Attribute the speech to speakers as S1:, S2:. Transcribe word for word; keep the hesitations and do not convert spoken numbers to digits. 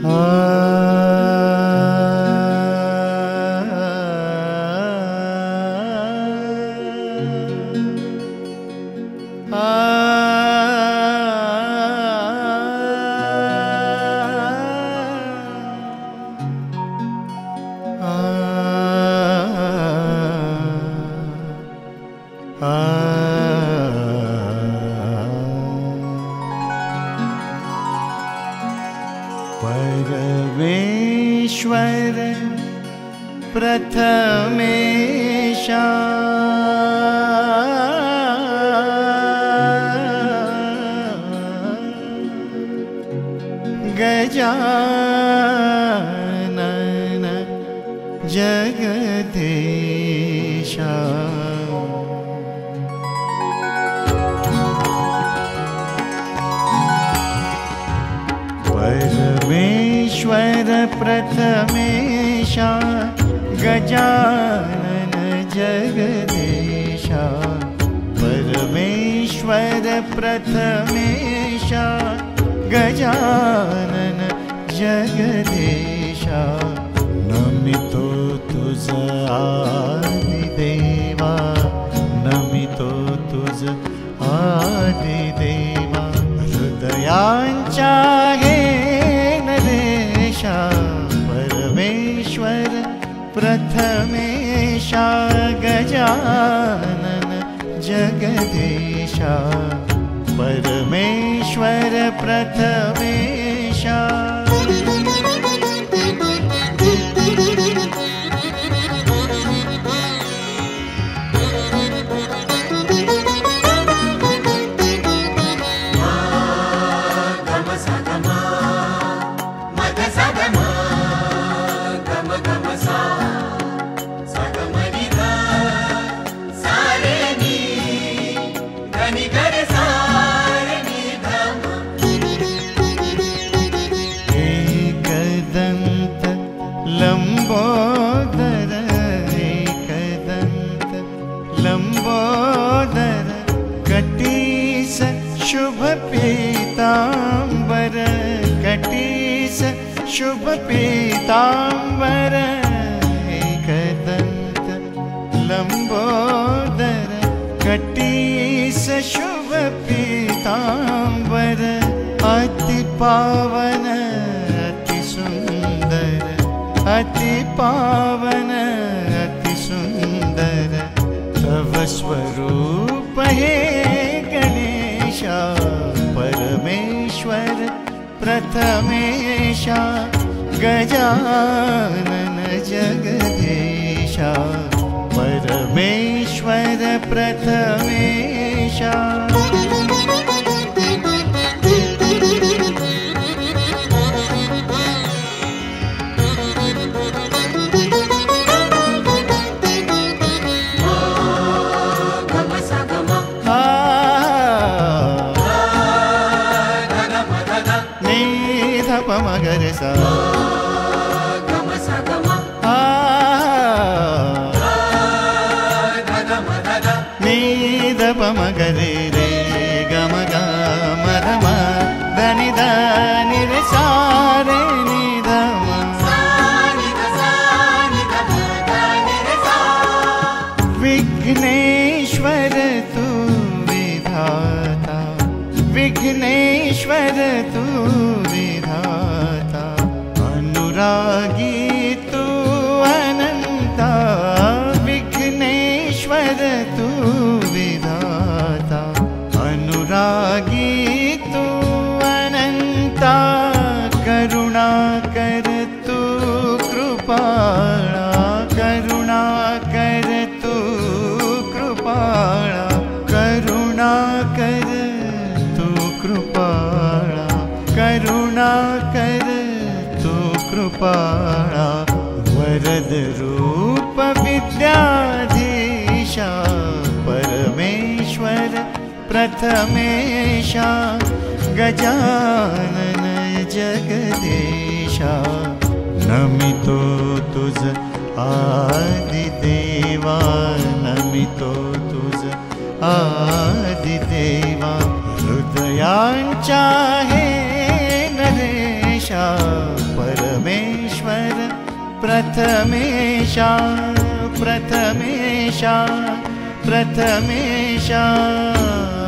S1: परमेश्वर प्रथमेशा गजानन जगदीशा परमेश्वर प्रथमेशा गजानन जगदीशा परमेश्वर प्रथमेशा गजानन जगदीशा नमितो तुझ आदिदेवा नमितो तुझ आदिदेवा हृदयांच्या हे नरेशा परमेश्वर प्रथमेशा गजानन जगदीशा परमेश्वर प्रथमेशा लंबोदर एकदंत लंबोदर कटीस शुभ पीतांबर कटीस शुभ पीतांबर एकदंत लंबोदर कटीस शुभ पीतांबर अति पावन अति सुंदर अति पावन अति सुंदर तव स्वरूप हे गणेशा परमेश्वर प्रथमेशा गजानन जगदीशा परमेश्वर प्रथमेशा मगर सा गम सा गम आ नी द प मगर रे गम ग म ध म धनि ध नि रे सा रे नि ध म सा नि ध सा नि ध म ध नि रे सा विघ्नेश्वर तू विधाता विघ्नेश्वर तू अनुरागी तू अनंता विघ्नेश्वर तू विधाता अनुरागी तू अनंता करुणा कर तू कृपाळा करुणा कर तू कृपाळा करुणा कर तू कृपाळा करुणा कर कृपाळा वरद रूप विद्याधीशा परमेश्वर प्रथमेशा गजानन जगदीशा नमितो तुझ आदिदेवा नमितो तुझ आदिदेवा हृदयांच्या हे नरेशा परमेश्वर प्रथमेशा प्रथमेशा प्रथमेशा